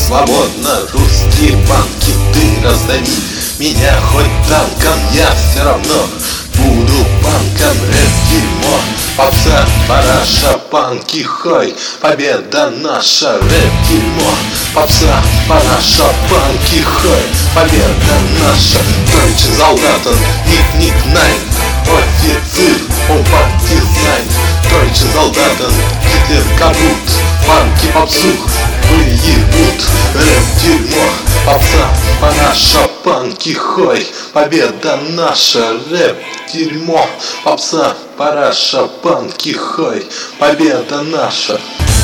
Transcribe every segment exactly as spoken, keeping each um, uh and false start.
свободно, русские банки ты раздави. Меня хоть танком, я все равно буду банком. Рэп дерьмо, попса, параша, панки, хой, победа наша. Рэп дерьмо, попса, параша, панки, хой, победа наша. Deutsche Soldaten, ник ник найн, офицер, он партизан. Deutsche Soldaten, Гитлер капут, панки попсух выебут. Рэп дерьмо, попса, параша, панки, хой, победа наша. Рэп дерьмо, попса, параша, панки, хой, победа наша.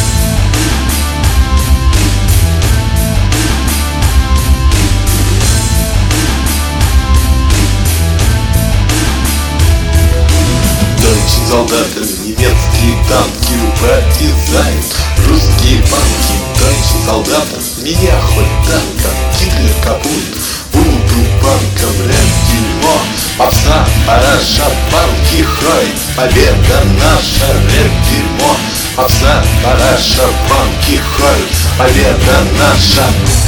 Deutsche Soldaten, немецкие танки, партизан, русские банки. Deutsche Soldaten, меня хоть танком, Гитлер капут, буду банком. Рэп дерьмо, попса, параша, панки, хой, победа наша. Рэп дерьмо, попса, параша, панки, хой, победа наша.